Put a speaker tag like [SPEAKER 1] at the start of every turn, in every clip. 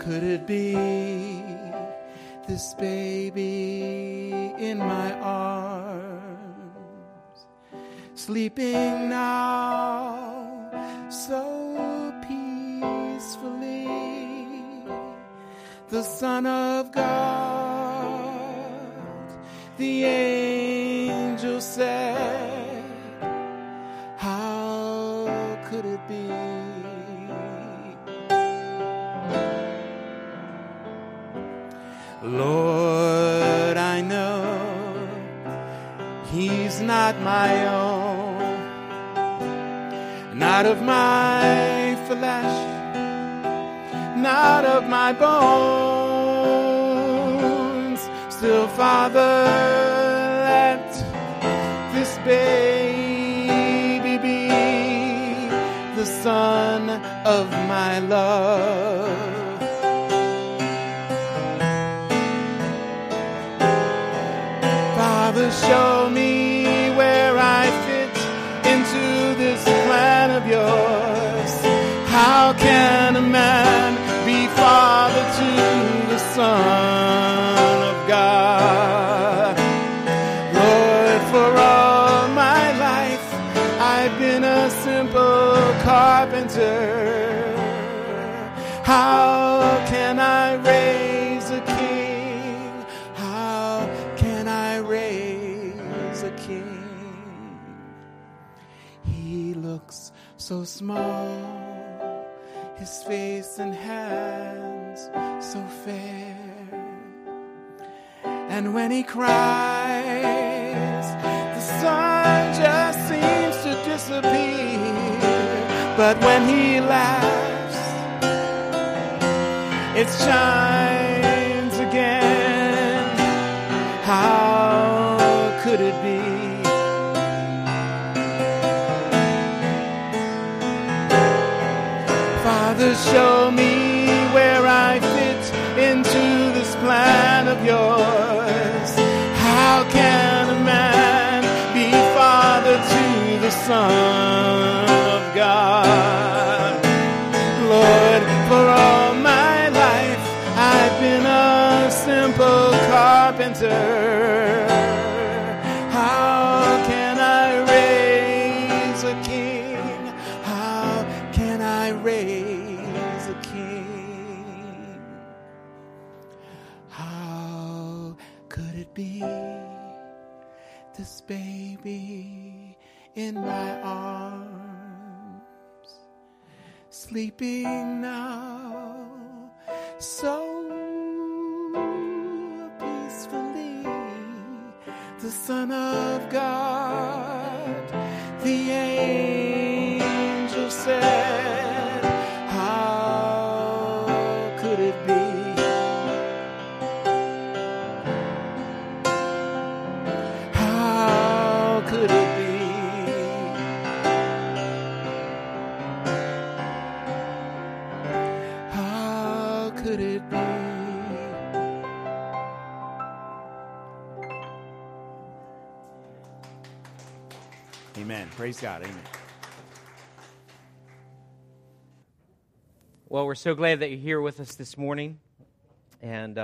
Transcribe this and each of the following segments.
[SPEAKER 1] could it be this baby in my arms, sleeping now so peacefully, the Son of God, the angel said, how could it be? Lord, I know he's not my own, not of my flesh, not of my bones. Still, Father, let this baby be the son of my love. Father, show me where I fit into this plan of yours. How can a man be father to the Son of God? Lord, for all my life, I've been a simple carpenter. How can I raise a king? How can I raise a king? He looks so small, his face and hands so fair. And when he cries, the sun just seems to disappear. But when he laughs, it shines again. How could it be? Father, show me where I fit into this plan of yours. How can a man be father to the Son of God? Lord, for all my life, I've been a simple carpenter. How can I raise a king? How can I raise a king? How could it be this baby in my arms, sleeping now so peacefully, the Son of God, the angel said, how could it be? How could it be? How could it be? Amen. Praise God. Amen.
[SPEAKER 2] Well, we're so glad that you're here with us this morning. And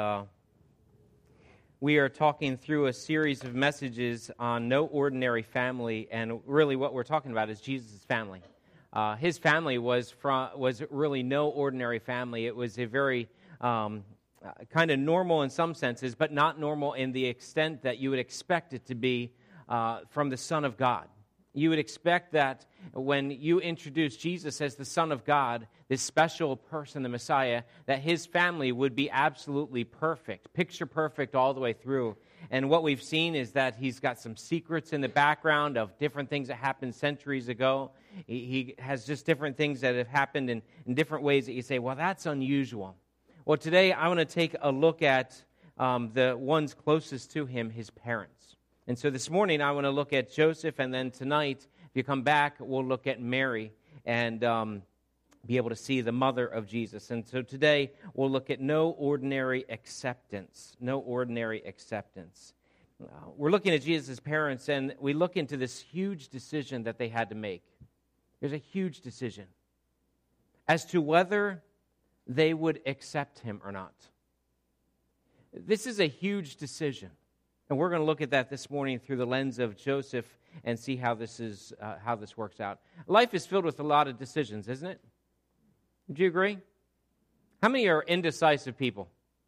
[SPEAKER 2] we are talking through a series of messages on no ordinary family. And really what we're talking about is Jesus' family. His family was really no ordinary family. It was a very kind of normal in some senses, but not normal in the extent that you would expect it to be from the Son of God. You would expect that when you introduce Jesus as the Son of God, this special person, the Messiah, that his family would be absolutely perfect, picture perfect all the way through. And what we've seen is that he's got some secrets in the background of different things that happened centuries ago. He has just different things that have happened in different ways that you say, well, that's unusual. Well, today I want to take a look at the ones closest to him, his parents. And so this morning, I want to look at Joseph, and then tonight, if you come back, we'll look at Mary and be able to see the mother of Jesus. And so today, we'll look at no ordinary acceptance. No ordinary acceptance. We're looking at Jesus' parents, and we look into this huge decision that they had to make. There's a huge decision as to whether they would accept him or not. This is a huge decision. And we're going to look at that this morning through the lens of Joseph and see how this works out. Life is filled with a lot of decisions, isn't it? Would you agree? How many are indecisive people?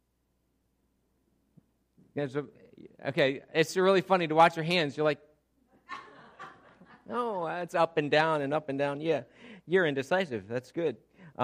[SPEAKER 2] Okay, it's really funny to watch your hands. You're like, no, it's up and down and up and down. Yeah, you're indecisive. That's good.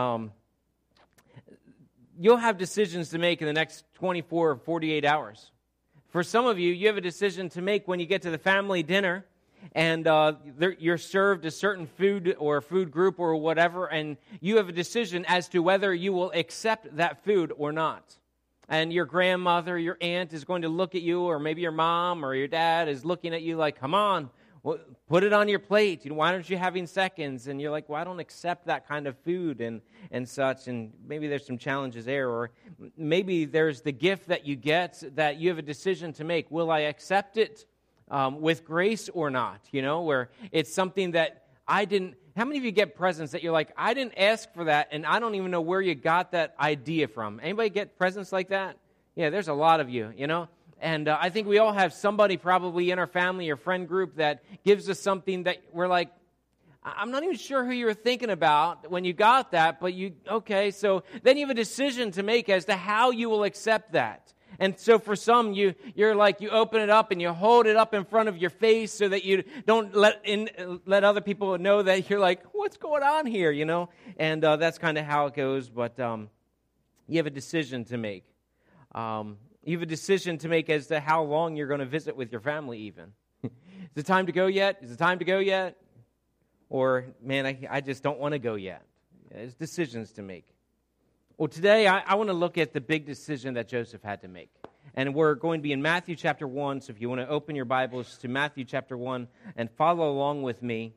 [SPEAKER 2] You'll have decisions to make in the next 24 or 48 hours. For some of you, you have a decision to make when you get to the family dinner, and you're served a certain food or food group or whatever, and you have a decision as to whether you will accept that food or not. And your grandmother, your aunt is going to look at you, or maybe your mom or your dad is looking at you like, come on, well, put it on your plate. Why aren't you having seconds? And you're like, well, I don't accept that kind of food and such. And maybe there's some challenges there. Or maybe there's the gift that you get that you have a decision to make. Will I accept it with grace or not? Where it's something that I didn't. How many of you get presents that you're like, I didn't ask for that, and I don't even know where you got that idea from? Anybody get presents like that? Yeah, there's a lot of you, And I think we all have somebody probably in our family or friend group that gives us something that we're like, I'm not even sure who you were thinking about when you got that, but so then you have a decision to make as to how you will accept that. And so for some, you're like, you open it up and you hold it up in front of your face so that you don't let other people know that you're like, what's going on here, And that's kind of how it goes, but you have a decision to make. You have a decision to make as to how long you're going to visit with your family even. Is it time to go yet? Is it time to go yet? Or, man, I just don't want to go yet. There's decisions to make. Well, today I want to look at the big decision that Joseph had to make. And we're going to be in Matthew chapter 1, so if you want to open your Bibles to Matthew chapter 1 and follow along with me.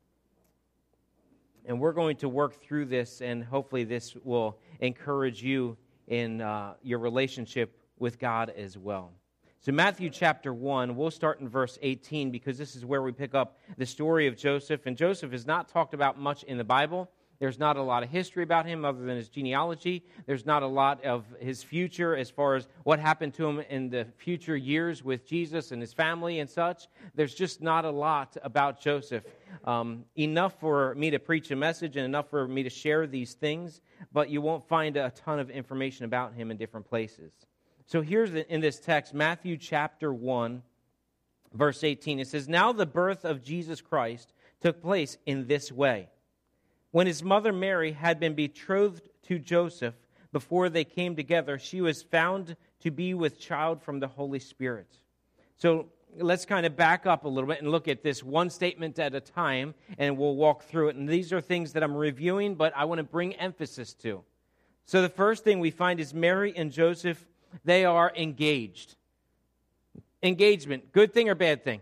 [SPEAKER 2] And we're going to work through this, and hopefully this will encourage you in your relationship with God as well. So Matthew chapter 1, we'll start in verse 18 because this is where we pick up the story of Joseph. And Joseph is not talked about much in the Bible. There's not a lot of history about him other than his genealogy. There's not a lot of his future as far as what happened to him in the future years with Jesus and his family and such. There's just not a lot about Joseph. Enough for me to preach a message and enough for me to share these things, but you won't find a ton of information about him in different places. So here's in this text, Matthew chapter 1, verse 18. It says, "Now the birth of Jesus Christ took place in this way. When his mother Mary had been betrothed to Joseph, before they came together, she was found to be with child from the Holy Spirit." So let's kind of back up a little bit and look at this one statement at a time, and we'll walk through it. And these are things that I'm reviewing, but I want to bring emphasis to. So the first thing we find is Mary and Joseph, they are engaged. Engagement, good thing or bad thing?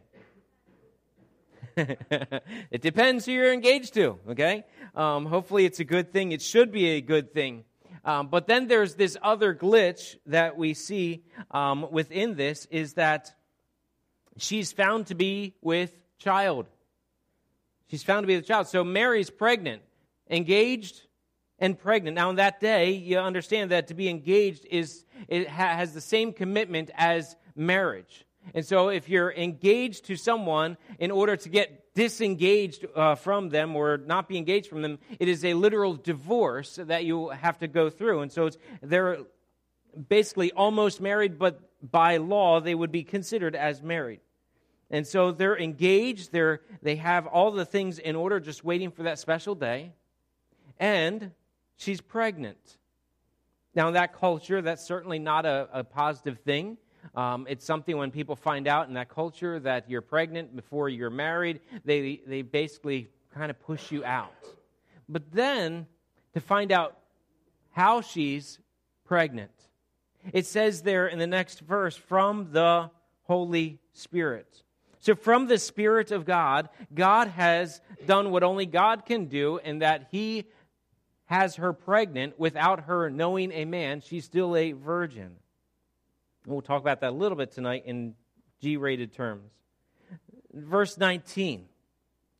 [SPEAKER 2] It depends who you're engaged to, okay? Hopefully it's a good thing. It should be a good thing. But then there's this other glitch that we see within this is that she's found to be with child. She's found to be with child. So Mary's pregnant, engaged and pregnant. Now, on that day, you understand that to be engaged has the same commitment as marriage. And so if you're engaged to someone, in order to get disengaged from them or not be engaged from them, it is a literal divorce that you have to go through. And so they're basically almost married, but by law, they would be considered as married. And so they're engaged, they have all the things in order, just waiting for that special day. And she's pregnant. Now, in that culture, that's certainly not a positive thing. It's something when people find out in that culture that you're pregnant before you're married, they basically kind of push you out. But then, to find out how she's pregnant, it says there in the next verse, from the Holy Spirit. So from the Spirit of God, God has done what only God can do, in that He has her pregnant without her knowing a man. She's still a virgin. We'll talk about that a little bit tonight in G-rated terms. Verse 19.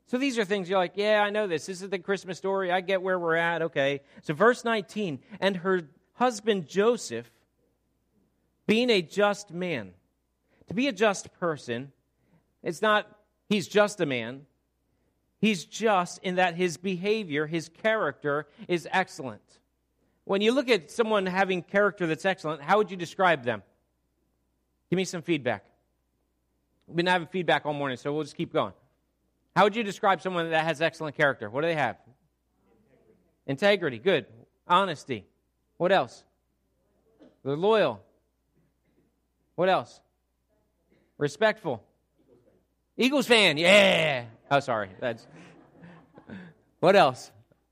[SPEAKER 2] So these are things you're like, yeah, I know this. This is the Christmas story. I get where we're at. Okay. So verse 19, and her husband Joseph, being a just man. To be a just person, it's not he's just a man. He's just in that his behavior, his character is excellent. When you look at someone having character that's excellent, how would you describe them? Give me some feedback. We've been having feedback all morning, so we'll just keep going. How would you describe someone that has excellent character? What do they have? Integrity. Good. Honesty. What else? They're loyal. What else? Respectful. Eagles fan. Yeah. Oh, sorry. What else?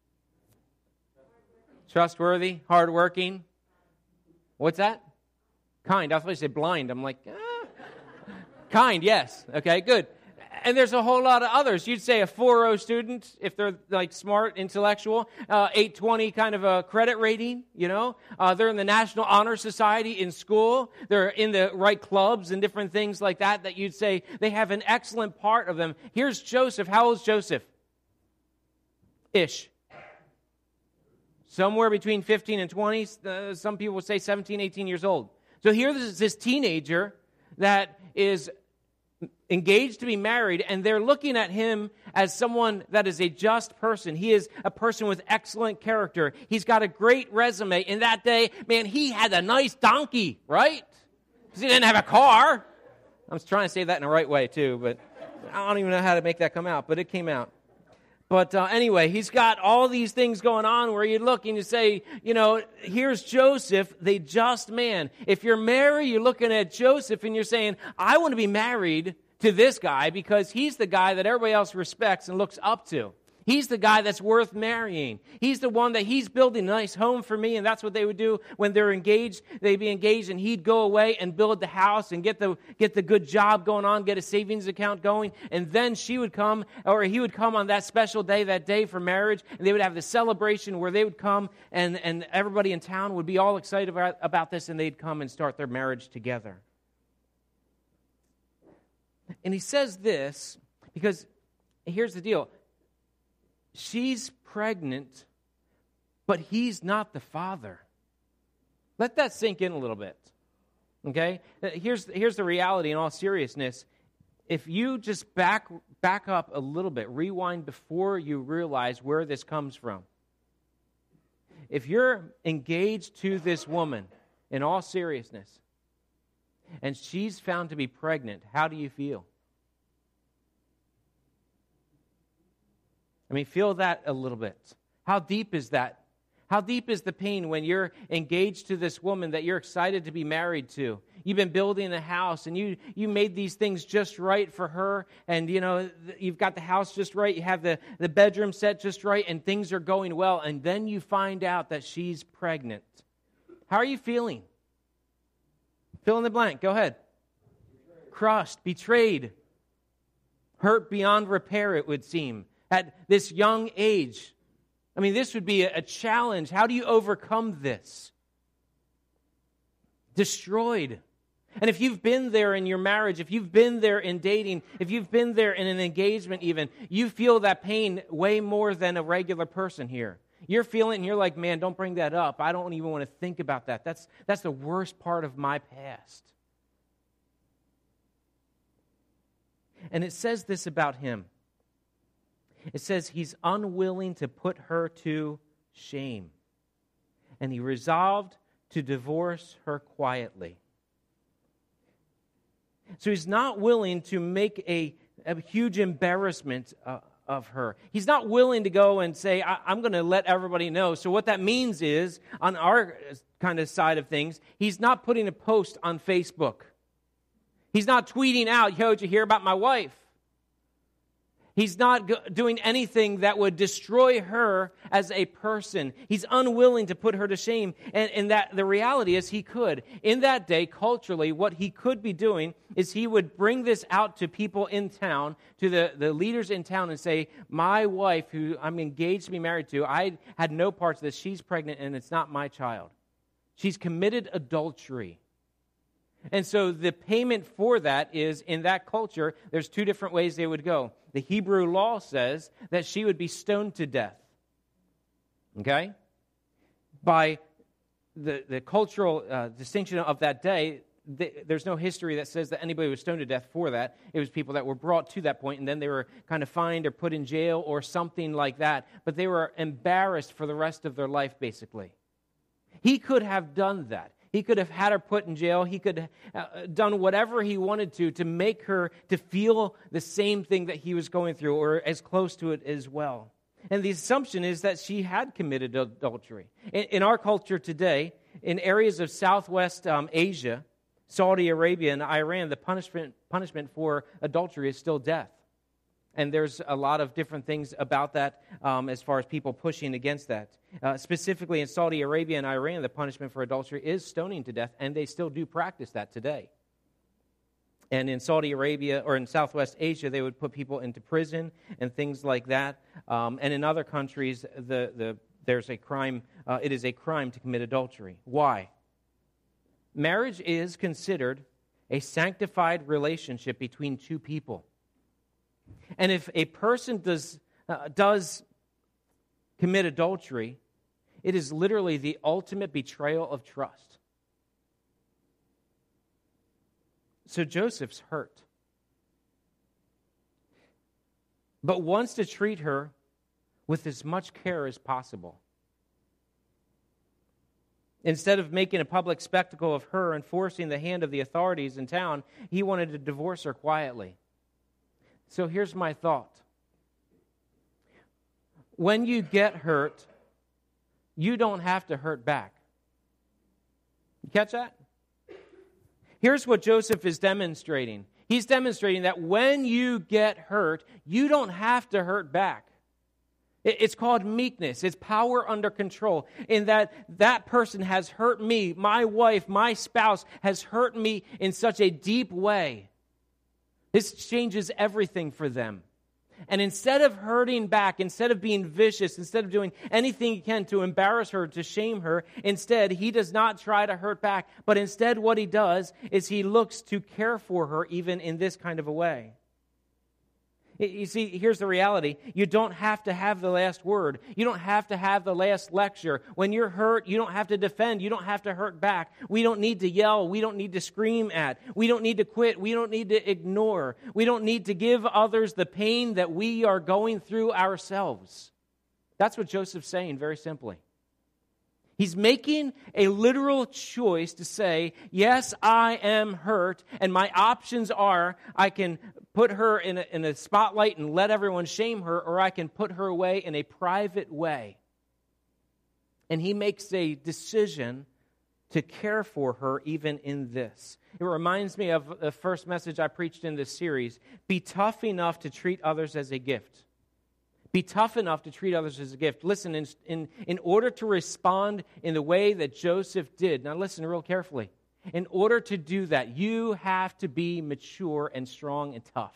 [SPEAKER 2] Trustworthy. Hardworking. What's that? Kind. I thought you said blind. I'm like, kind, yes. Okay, good. And there's a whole lot of others. You'd say a 4.0 student, if they're like smart, intellectual, 820 kind of a credit rating, you know. They're in the National Honor Society in school. They're in the right clubs and different things like that you'd say they have an excellent part of them. Here's Joseph. How old is Joseph? Ish. Somewhere between 15 and 20. Some people would say 17, 18 years old. So here's this teenager that is engaged to be married, and they're looking at him as someone that is a just person. He is a person with excellent character. He's got a great resume. In that day, man, he had a nice donkey, right? Because he didn't have a car. I was trying to say that in the right way, too, but I don't even know how to make that come out, but it came out. But anyway, he's got all these things going on where you look and you say, you know, here's Joseph, the just man. If you're married, you're looking at Joseph and you're saying, I want to be married to this guy because he's the guy that everybody else respects and looks up to. He's the guy that's worth marrying. He's the one that he's building a nice home for me, and that's what they would do when they're engaged. They'd be engaged, and he'd go away and build the house and get the good job going on, get a savings account going, and then she would come, or he would come on that special day, that day for marriage, and they would have the celebration where they would come, and everybody in town would be all excited about this, and they'd come and start their marriage together. And he says this because here's the deal. She's pregnant, but he's not the father. Let that sink in a little bit, okay? Here's the reality in all seriousness. If you just back up a little bit, rewind before you realize where this comes from. If you're engaged to this woman, in all seriousness, and she's found to be pregnant, how do you feel? I mean, feel that a little bit. How deep is that? How deep is the pain when you're engaged to this woman that you're excited to be married to? You've been building a house, and you made these things just right for her, and you know you've got the house just right, you have the bedroom set just right, and things are going well, and then you find out that she's pregnant. How are you feeling? Fill in the blank. Go ahead. Crushed, betrayed, hurt beyond repair, it would seem. At this young age. I mean, this would be a challenge. How do you overcome this? Destroyed. And if you've been there in your marriage, if you've been there in dating, if you've been there in an engagement even, you feel that pain way more than a regular person here. You're feeling it and you're like, man, don't bring that up. I don't even want to think about that. That's the worst part of my past. And it says this about him. It says he's unwilling to put her to shame. And he resolved to divorce her quietly. So he's not willing to make a huge embarrassment of her. He's not willing to go and say, I'm going to let everybody know. So what that means is, on our kind of side of things, he's not putting a post on Facebook. He's not tweeting out, yo, did you hear about my wife? He's not doing anything that would destroy her as a person. He's unwilling to put her to shame. And that the reality is he could. In that day, culturally, what he could be doing is he would bring this out to people in town, to the leaders in town, and say, my wife, who I'm engaged to be married to, I had no parts of this. She's pregnant, and it's not my child. She's committed adultery. And so the payment for that is, in that culture, there's two different ways they would go. the Hebrew law says that she would be stoned to death. Okay? By the cultural distinction of that day, there's no history that says that anybody was stoned to death for that. It was people that were brought to that point, and then they were kind of fined or put in jail or something like that. But they were embarrassed for the rest of their life, basically. He could have done that. He could have had her put in jail. He could have done whatever he wanted to make her to feel the same thing that he was going through, or as close to it as well. And the assumption is that she had committed adultery. In our culture today, in areas of Southwest Asia, Saudi Arabia and Iran, the punishment for adultery is still death. And there's a lot of different things about that as far as people pushing against that. Specifically in Saudi Arabia and Iran, the punishment for adultery is stoning to death, and they still do practice that today. And in Saudi Arabia or in Southwest Asia, they would put people into prison and things like that. And in other countries, there's a crime. It is a crime to commit adultery. Why? Marriage is considered a sanctified relationship between two people. And if a person does commit adultery, it is literally the ultimate betrayal of trust. So Joseph's hurt, but wants to treat her with as much care as possible. Instead of making a public spectacle of her and forcing the hand of the authorities in town, he wanted to divorce her quietly. So here's my thought. When you get hurt, you don't have to hurt back. You catch that? Here's what Joseph is demonstrating. He's demonstrating that when you get hurt, you don't have to hurt back. It's called meekness. It's power under control. In that person has hurt me, my wife, my spouse has hurt me in such a deep way. This changes everything for them. And instead of hurting back, instead of being vicious, instead of doing anything he can to embarrass her, to shame her, instead, he does not try to hurt back. But instead, what he does is he looks to care for her even in this kind of a way. You see, here's the reality. You don't have to have the last word. You don't have to have the last lecture. When you're hurt, you don't have to defend. You don't have to hurt back. We don't need to yell. We don't need to scream at. We don't need to quit. We don't need to ignore. We don't need to give others the pain that we are going through ourselves. That's what Joseph's saying, very simply. He's making a literal choice to say, yes, I am hurt, and my options are I can put her in a spotlight and let everyone shame her, or I can put her away in a private way. And he makes a decision to care for her even in this. It reminds me of the first message I preached in this series. Be tough enough to treat others as a gift. Be tough enough to treat others as a gift. Listen, in order to respond in the way that Joseph did, now listen real carefully. In order to do that, you have to be mature and strong and tough.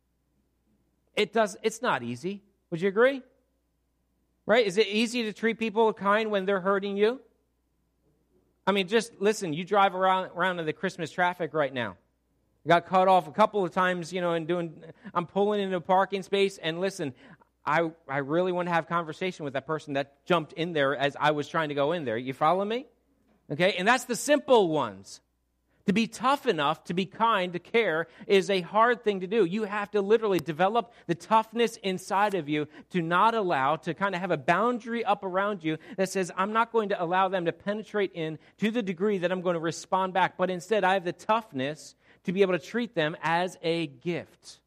[SPEAKER 2] It's not easy. Would you agree? Right? Is it easy to treat people kind when they're hurting you? I mean, just listen, you drive around in the Christmas traffic right now. I got cut off a couple of times, I'm pulling into a parking space, and listen, I really want to have conversation with that person that jumped in there as I was trying to go in there. You follow me? Okay, and that's the simple ones. To be tough enough, to be kind, to care is a hard thing to do. You have to literally develop the toughness inside of you to not allow, to kind of have a boundary up around you that says, I'm not going to allow them to penetrate in to the degree that I'm going to respond back, but instead I have the toughness to be able to treat them as a gift.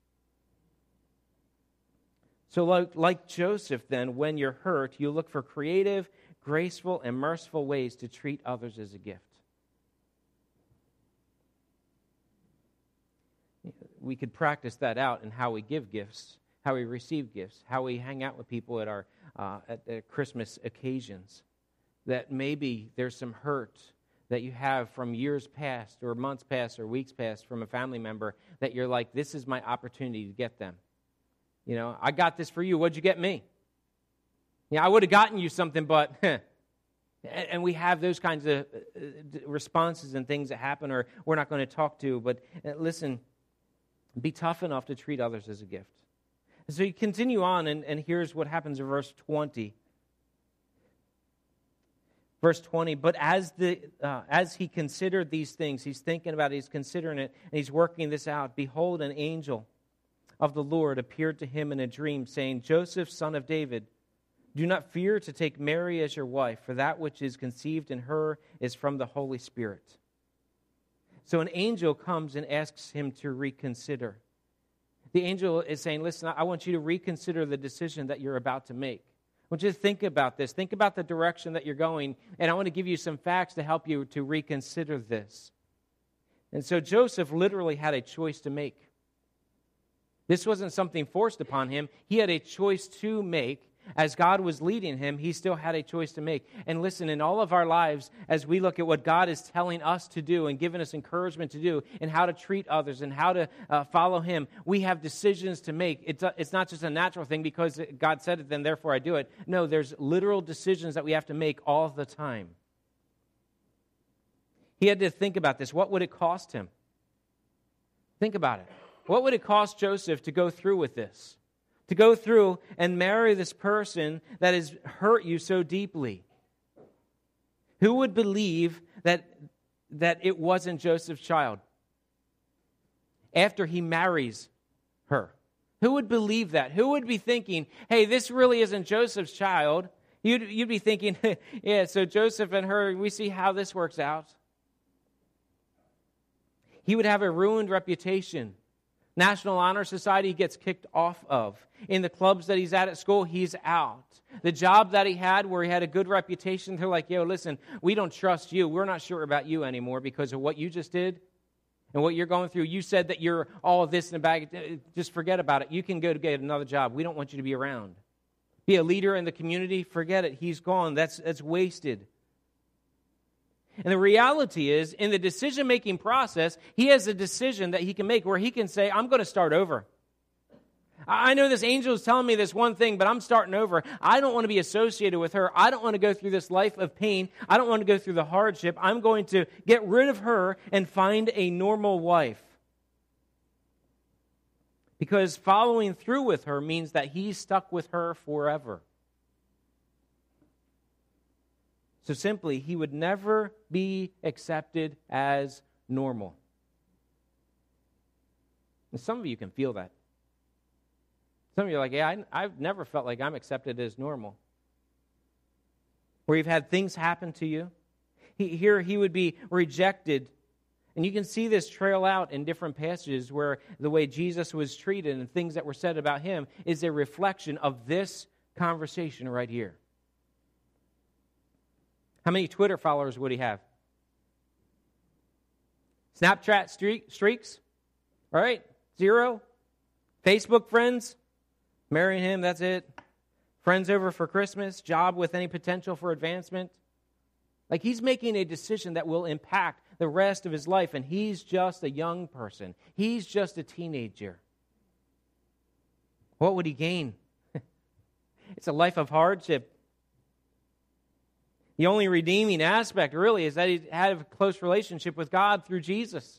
[SPEAKER 2] So like Joseph then, when you're hurt, you look for creative, graceful, and merciful ways to treat others as a gift. We could practice that out in how we give gifts, how we receive gifts, how we hang out with people at our at Christmas occasions. That maybe there's some hurt that you have from years past or months past or weeks past from a family member that you're like, this is my opportunity to get them. I got this for you. What'd you get me? I would have gotten you something, but... And we have those kinds of responses and things that happen or we're not going to talk to. But listen, be tough enough to treat others as a gift. So you continue on, and here's what happens in verse 20. Verse 20, but as he considered these things, he's thinking about it, he's considering it, and he's working this out. Behold, an angel of the Lord appeared to him in a dream, saying, Joseph, son of David, do not fear to take Mary as your wife, for that which is conceived in her is from the Holy Spirit. So an angel comes and asks him to reconsider. The angel is saying, listen, I want you to reconsider the decision that you're about to make. I want you to think about this. Think about the direction that you're going, and I want to give you some facts to help you to reconsider this. And so Joseph literally had a choice to make. This wasn't something forced upon him. He had a choice to make. As God was leading him, he still had a choice to make. And listen, in all of our lives, as we look at what God is telling us to do and giving us encouragement to do and how to treat others and how to follow him, we have decisions to make. It's not just a natural thing because God said it, then therefore I do it. No, there's literal decisions that we have to make all the time. He had to think about this. What would it cost him? Think about it. What would it cost Joseph to go through with this? To go through and marry this person that has hurt you so deeply? Who would believe that it wasn't Joseph's child after he marries her? Who would believe that? Who would be thinking, hey, this really isn't Joseph's child? You'd be thinking, yeah, so Joseph and her, we see how this works out. He would have a ruined reputation. National Honor Society gets kicked off of. In the clubs that he's at school, he's out. The job that he had where he had a good reputation, they're like, yo, listen, we don't trust you. We're not sure about you anymore because of what you just did and what you're going through. You said that you're all this in a bag. Just forget about it. You can go to get another job. We don't want you to be around. Be a leader in the community. Forget it. He's gone. That's wasted. And the reality is, in the decision-making process, he has a decision that he can make where he can say, I'm going to start over. I know this angel is telling me this one thing, but I'm starting over. I don't want to be associated with her. I don't want to go through this life of pain. I don't want to go through the hardship. I'm going to get rid of her and find a normal wife. Because following through with her means that he's stuck with her forever. So simply, he would never be accepted as normal. And some of you can feel that. Some of you are like, yeah, I've never felt like I'm accepted as normal. Where you've had things happen to you. Here he would be rejected. And you can see this trail out in different passages where the way Jesus was treated and things that were said about him is a reflection of this conversation right here. How many Twitter followers would he have? Snapchat streaks? All right, 0. Facebook friends? Marrying him, that's it. Friends over for Christmas? Job with any potential for advancement? Like he's making a decision that will impact the rest of his life, and he's just a young person. He's just a teenager. What would he gain? It's a life of hardship. The only redeeming aspect, really, is that he had a close relationship with God through Jesus.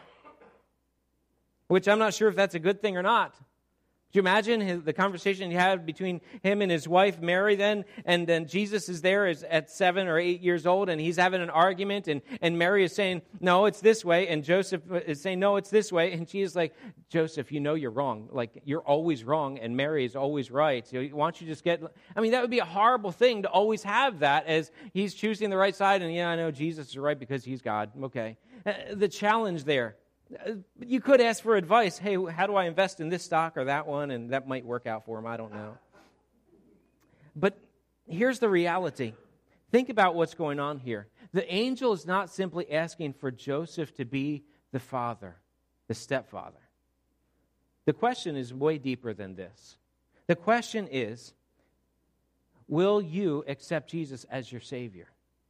[SPEAKER 2] Which I'm not sure if that's a good thing or not. Could you imagine the conversation he had between him and his wife, Mary, then? And then Jesus is there at 7 or 8 years old, and he's having an argument, and Mary is saying, no, it's this way, and Joseph is saying, no, it's this way, and she's like, Joseph, you know you're wrong. Like, you're always wrong, and Mary is always right. So why don't you just get... I mean, that would be a horrible thing to always have that as he's choosing the right side, and yeah, I know Jesus is right because he's God. Okay. The challenge there. You could ask for advice. Hey, how do I invest in this stock or that one? And that might work out for him. I don't know. But here's the reality. Think about what's going on here. The angel is not simply asking for Joseph to be the father, the stepfather. The question is way deeper than this. The question is, will you accept Jesus as your Savior?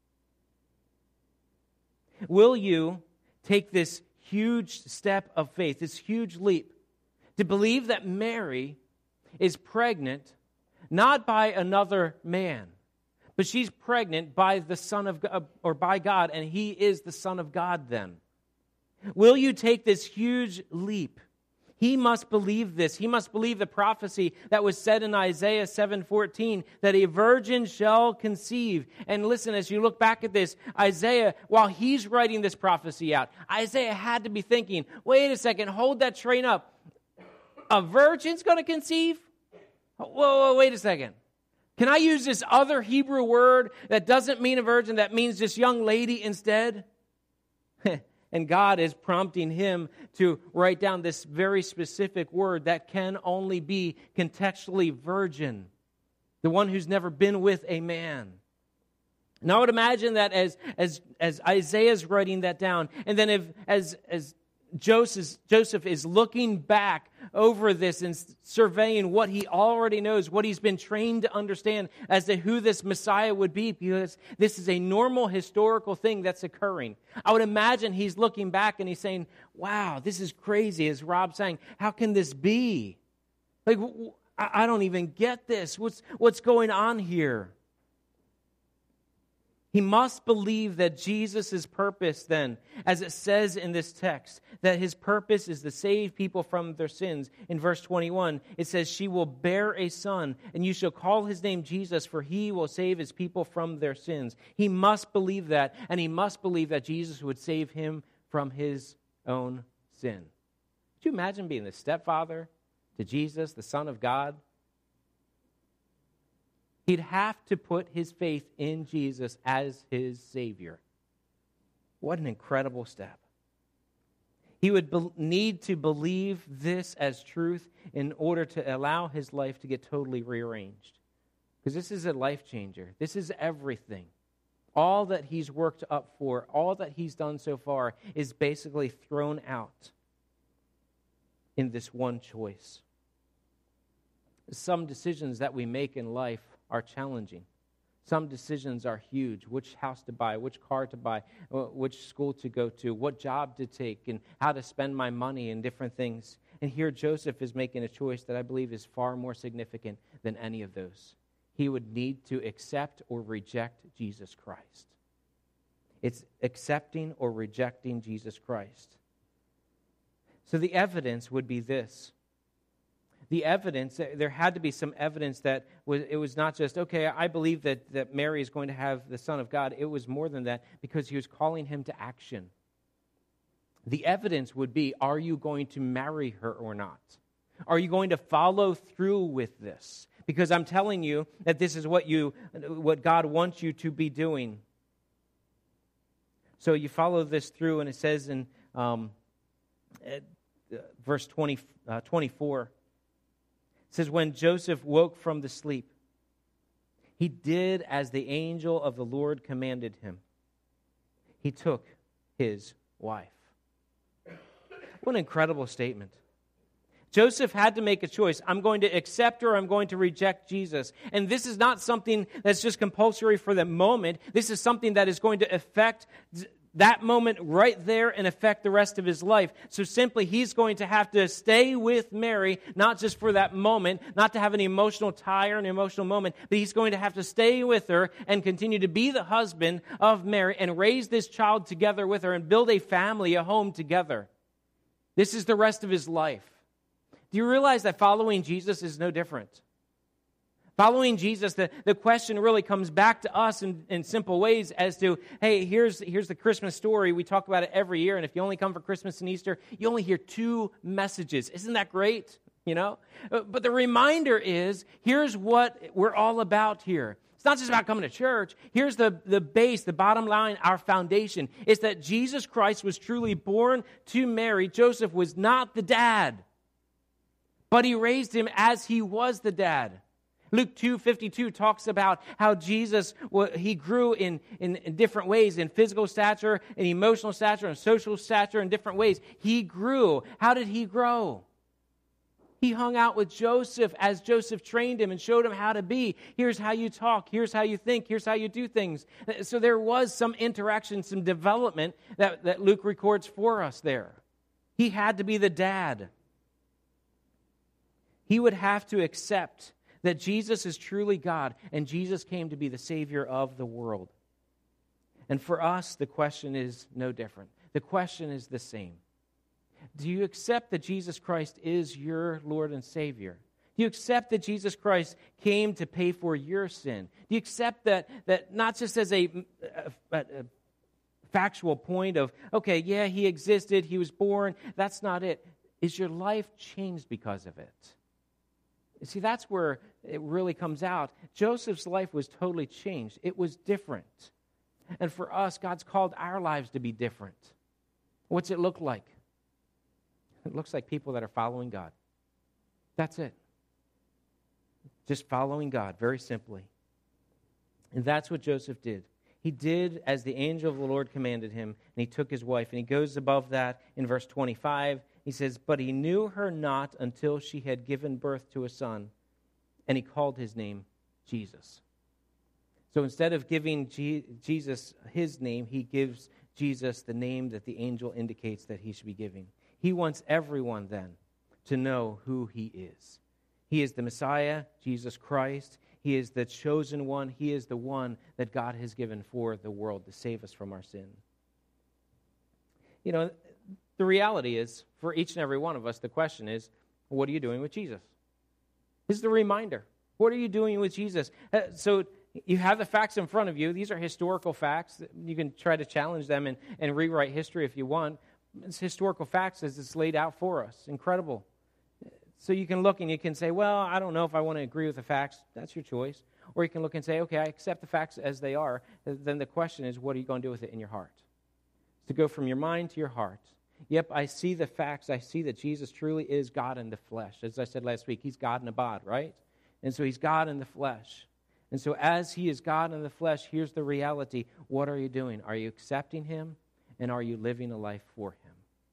[SPEAKER 2] Will you take this huge step of faith, this huge leap, to believe that Mary is pregnant not by another man, but she's pregnant by the Son of God, or by God, and He is the Son of God then? Will you take this huge leap? He must believe this. He must believe the prophecy that was said in Isaiah 7:14, that a virgin shall conceive. And listen, as you look back at this, Isaiah, while he's writing this prophecy out, Isaiah had to be thinking, wait a second, hold that train up. A virgin's going to conceive? Whoa, wait a second. Can I use this other Hebrew word that doesn't mean a virgin, that means just young lady instead? And God is prompting him to write down this very specific word that can only be contextually virgin, the one who's never been with a man. Now I would imagine that as Isaiah's writing that down, and then as Joseph is looking back over this and surveying what he already knows, what he's been trained to understand as to who this Messiah would be, because this is a normal historical thing that's occurring. I would imagine he's looking back and he's saying, wow, this is crazy, as Rob's saying, how can this be? Like, I don't even get this. What's going on here? He must believe that Jesus' purpose then, as it says in this text, that his purpose is to save people from their sins. In verse 21, it says, she will bear a son, and you shall call his name Jesus, for he will save his people from their sins. He must believe that, and he must believe that Jesus would save him from his own sin. Could you imagine being the stepfather to Jesus, the Son of God? He'd have to put his faith in Jesus as his Savior. What an incredible step. He would need to believe this as truth in order to allow his life to get totally rearranged. Because this is a life changer. This is everything. All that he's worked up for, all that he's done so far is basically thrown out in this one choice. Some decisions that we make in life are challenging. Some decisions are huge. Which house to buy, which car to buy, which school to go to, what job to take, and how to spend my money and different things. And here Joseph is making a choice that I believe is far more significant than any of those. He would need to accept or reject Jesus Christ. It's accepting or rejecting Jesus Christ. So the evidence would be this. The evidence, there had to be some evidence that it was not just, okay, I believe that Mary is going to have the Son of God. It was more than that, because he was calling him to action. The evidence would be, are you going to marry her or not? Are you going to follow through with this? Because I'm telling you that this is what God wants you to be doing. So you follow this through, and it says in verse 24, it says, when Joseph woke from the sleep, he did as the angel of the Lord commanded him. He took his wife. What an incredible statement. Joseph had to make a choice. I'm going to accept or I'm going to reject Jesus. And this is not something that's just compulsory for the moment. This is something that is going to affect that moment right there and affect the rest of his life. So simply, he's going to have to stay with Mary, not just for that moment, not to have an emotional tie or an emotional moment, but he's going to have to stay with her and continue to be the husband of Mary and raise this child together with her and build a family, a home together. This is the rest of his life. Do you realize that following Jesus is no different? Following Jesus, the question really comes back to us in simple ways as to, hey, here's the Christmas story. We talk about it every year, and if you only come for Christmas and Easter, you only hear 2 messages. Isn't that great? You know? But the reminder is, here's what we're all about here. It's not just about coming to church. Here's the base, the bottom line, our foundation. It's that Jesus Christ was truly born to Mary. Joseph was not the dad, but he raised him as he was the dad. Luke 2:52 talks about how Jesus, he grew in different ways, in physical stature, in emotional stature, and social stature, in different ways. He grew. How did he grow? He hung out with Joseph as Joseph trained him and showed him how to be. Here's how you talk. Here's how you think. Here's how you do things. So there was some interaction, some development that Luke records for us there. He had to be the dad. He would have to accept that Jesus is truly God, and Jesus came to be the Savior of the world. And for us, the question is no different. The question is the same. Do you accept that Jesus Christ is your Lord and Savior? Do you accept that Jesus Christ came to pay for your sin? Do you accept that not just as a factual point of, okay, yeah, he existed, he was born, that's not it. Is your life changed because of it? You see, that's where it really comes out. Joseph's life was totally changed. It was different. And for us, God's called our lives to be different. What's it look like? It looks like people that are following God. That's it. Just following God, very simply. And that's what Joseph did. He did as the angel of the Lord commanded him, and he took his wife. And he goes above that in verse 25. He says, but he knew her not until she had given birth to a son, and he called his name Jesus. So instead of giving Jesus his name, he gives Jesus the name that the angel indicates that he should be giving. He wants everyone then to know who he is. He is the Messiah, Jesus Christ. He is the chosen one. He is the one that God has given for the world to save us from our sin. You know, the reality is, for each and every one of us, the question is, what are you doing with Jesus? This is the reminder. What are you doing with Jesus? So you have the facts in front of you. These are historical facts. You can try to challenge them and rewrite history if you want. It's historical facts as it's laid out for us. Incredible. So you can look and you can say, well, I don't know if I want to agree with the facts. That's your choice. Or you can look and say, okay, I accept the facts as they are. Then the question is, what are you going to do with it in your heart? To go from your mind to your heart. Yep, I see the facts. I see that Jesus truly is God in the flesh. As I said last week, he's God in a bod, right? And so he's God in the flesh. And so as he is God in the flesh, here's the reality. What are you doing? Are you accepting him? And are you living a life for him?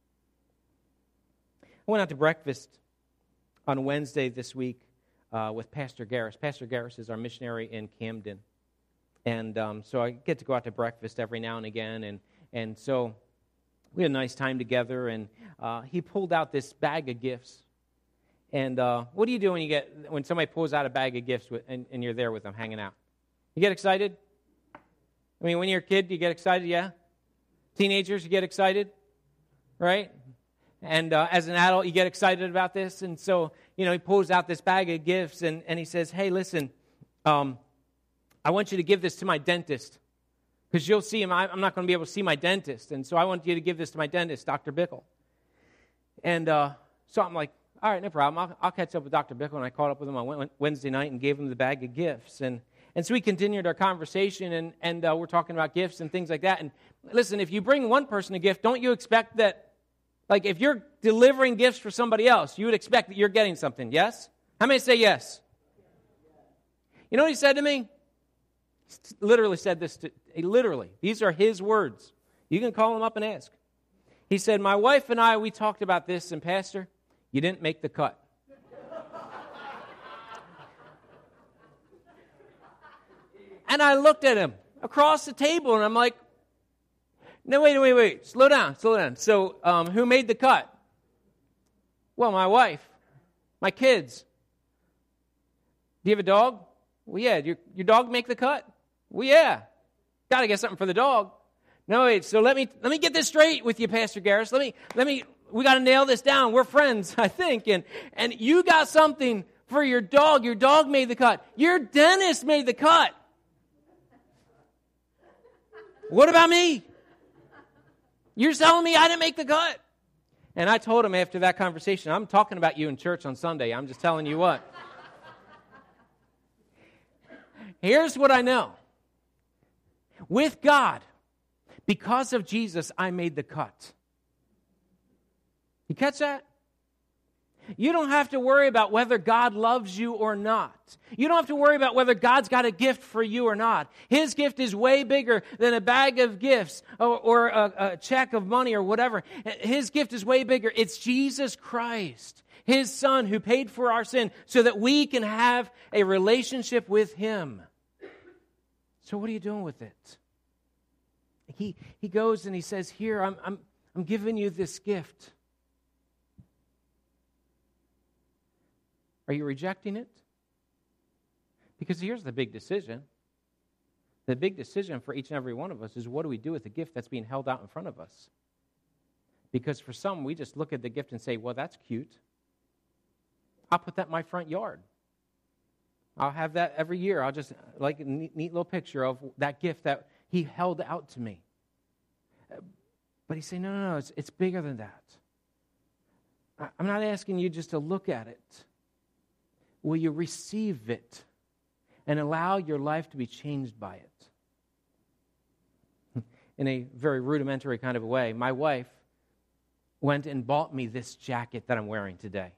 [SPEAKER 2] I went out to breakfast on Wednesday this week with Pastor Garris. Pastor Garris is our missionary in Camden. And so I get to go out to breakfast every now and again. And so we had a nice time together. And he pulled out this bag of gifts. And what do you do when somebody pulls out a bag of gifts and you're there with them hanging out? You get excited? I mean, when you're a kid, you get excited, yeah? Teenagers, you get excited, right? And as an adult, you get excited about this. And so, he pulls out this bag of gifts and he says, hey, listen, I want you to give this to my dentist because you'll see him. I'm not going to be able to see my dentist. And so I want you to give this to my dentist, Dr. Bickle. And so I'm like, all right, no problem. I'll catch up with Dr. Bickle. And I caught up with him on Wednesday night and gave him the bag of gifts. And so we continued our conversation and we're talking about gifts and things like that. And listen, if you bring one person a gift, don't you expect that, like if you're delivering gifts for somebody else, you would expect that you're getting something, yes? How many say yes? You know what he said to me? He literally said this these are his words. You can call him up and ask. He said, my wife and I, we talked about this, and Pastor, you didn't make the cut. And I looked at him across the table, and I'm like, no, wait. Slow down. So who made the cut? Well, my wife. My kids. Do you have a dog? Well, yeah. Your dog make the cut? Well, yeah. Got to get something for the dog. No, wait. So let me get this straight with you, Pastor Garris. We got to nail this down. We're friends, I think. And you got something for your dog. Your dog made the cut. Your dentist made the cut. What about me? You're telling me I didn't make the cut? And I told him after that conversation, I'm talking about you in church on Sunday. I'm just telling you what. Here's what I know. With God, because of Jesus, I made the cut. You catch that? You don't have to worry about whether God loves you or not. You don't have to worry about whether God's got a gift for you or not. His gift is way bigger than a bag of gifts or a check of money or whatever. His gift is way bigger. It's Jesus Christ, His Son, who paid for our sin so that we can have a relationship with Him. So what are you doing with it? He goes and he says, here, I'm giving you this gift. Are you rejecting it? Because here's the big decision. The big decision for each and every one of us is, what do we do with the gift that's being held out in front of us? Because for some, we just look at the gift and say, well, that's cute. I'll put that in my front yard. I'll have that every year. I'll just, like a neat little picture of that gift that he held out to me. But he's saying, no, it's bigger than that. I'm not asking you just to look at it. Will you receive it and allow your life to be changed by it? In a very rudimentary kind of a way, my wife went and bought me this jacket that I'm wearing today.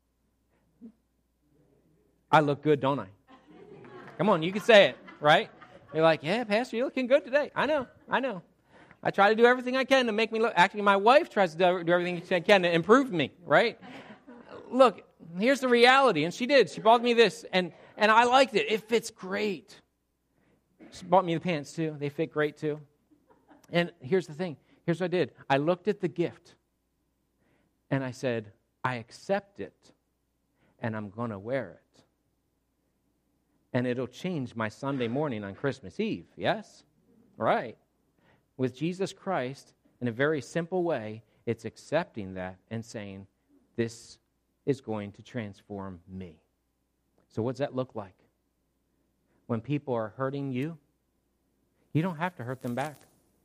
[SPEAKER 2] I look good, don't I? Come on, you can say it, right? You're like, yeah, Pastor, you're looking good today. I know. I try to do everything I can to make me look. Actually, my wife tries to do everything she can to improve me, right? Look, here's the reality, and she did. She bought me this, and I liked it. It fits great. She bought me the pants, too. They fit great, too. And here's the thing. Here's what I did. I looked at the gift, and I said, I accept it, and I'm going to wear it. And it'll change my Sunday morning on Christmas Eve, yes? Right. With Jesus Christ, in a very simple way, it's accepting that and saying, this is going to transform me. So what does that look like? When people are hurting you, you don't have to hurt them back.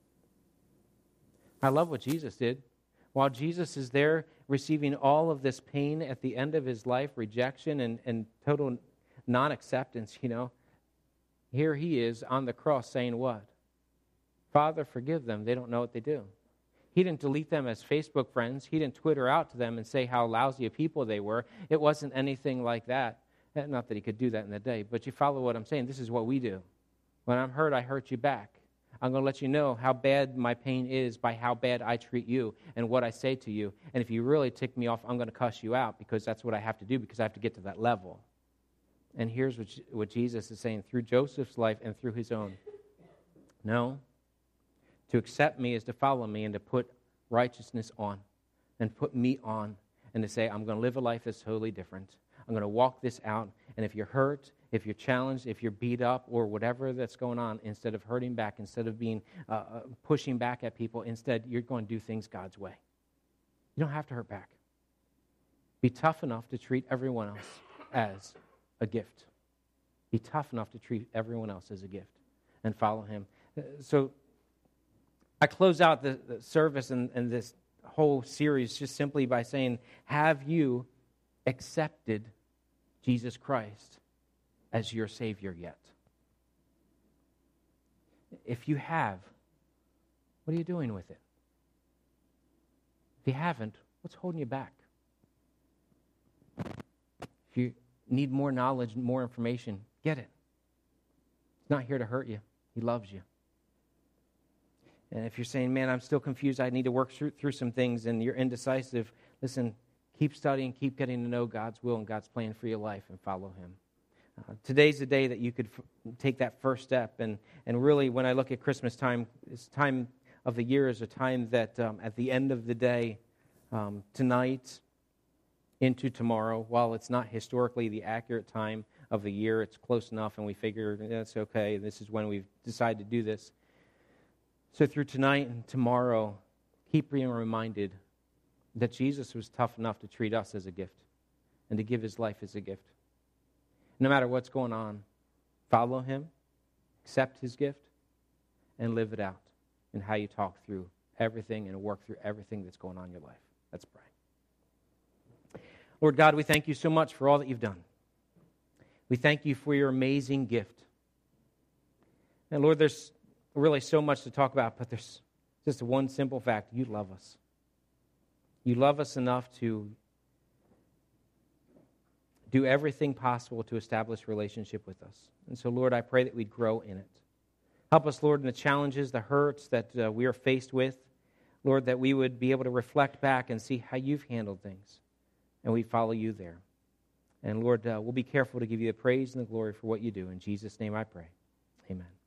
[SPEAKER 2] I love what Jesus did. While Jesus is there receiving all of this pain at the end of his life, rejection and total non-acceptance, here he is on the cross saying what? Father, forgive them. They don't know what they do. He didn't delete them as Facebook friends. He didn't Twitter out to them and say how lousy of people they were. It wasn't anything like that. Not that he could do that in the day, but you follow what I'm saying. This is what we do. When I'm hurt, I hurt you back. I'm going to let you know how bad my pain is by how bad I treat you and what I say to you. And if you really tick me off, I'm going to cuss you out because that's what I have to do because I have to get to that level. And here's what Jesus is saying through Joseph's life and through his own. No. To accept me is to follow me and to put righteousness on and put me on and to say, I'm going to live a life that's totally different. I'm going to walk this out. And if you're hurt, if you're challenged, if you're beat up or whatever that's going on, instead of hurting back, instead of being pushing back at people, instead you're going to do things God's way. You don't have to hurt back. Be tough enough to treat everyone else as a gift. Be tough enough to treat everyone else as a gift and follow him. So I close out the service and this whole series just simply by saying, have you accepted Jesus Christ as your Savior yet? If you have, what are you doing with it? If you haven't, what's holding you back? If you need more knowledge, more information, get it. He's not here to hurt you. He loves you. And if you're saying, man, I'm still confused, I need to work through some things, and you're indecisive, listen, keep studying, keep getting to know God's will and God's plan for your life and follow him. Today's the day that you could take that first step. And really, when I look at Christmas time, this time of the year is a time that at the end of the day, tonight into tomorrow, while it's not historically the accurate time of the year, it's close enough, and we figure that's okay. This is when we've decided to do this. So through tonight and tomorrow, keep being reminded that Jesus was tough enough to treat us as a gift and to give his life as a gift. No matter what's going on, follow him, accept his gift, and live it out in how you talk through everything and work through everything that's going on in your life. Let's pray. Lord God, we thank you so much for all that you've done. We thank you for your amazing gift. And Lord, there's really so much to talk about, but there's just one simple fact. You love us. You love us enough to do everything possible to establish a relationship with us. And so, Lord, I pray that we'd grow in it. Help us, Lord, in the challenges, the hurts that we are faced with. Lord, that we would be able to reflect back and see how you've handled things. And we follow you there. And Lord, we'll be careful to give you the praise and the glory for what you do. In Jesus' name I pray. Amen.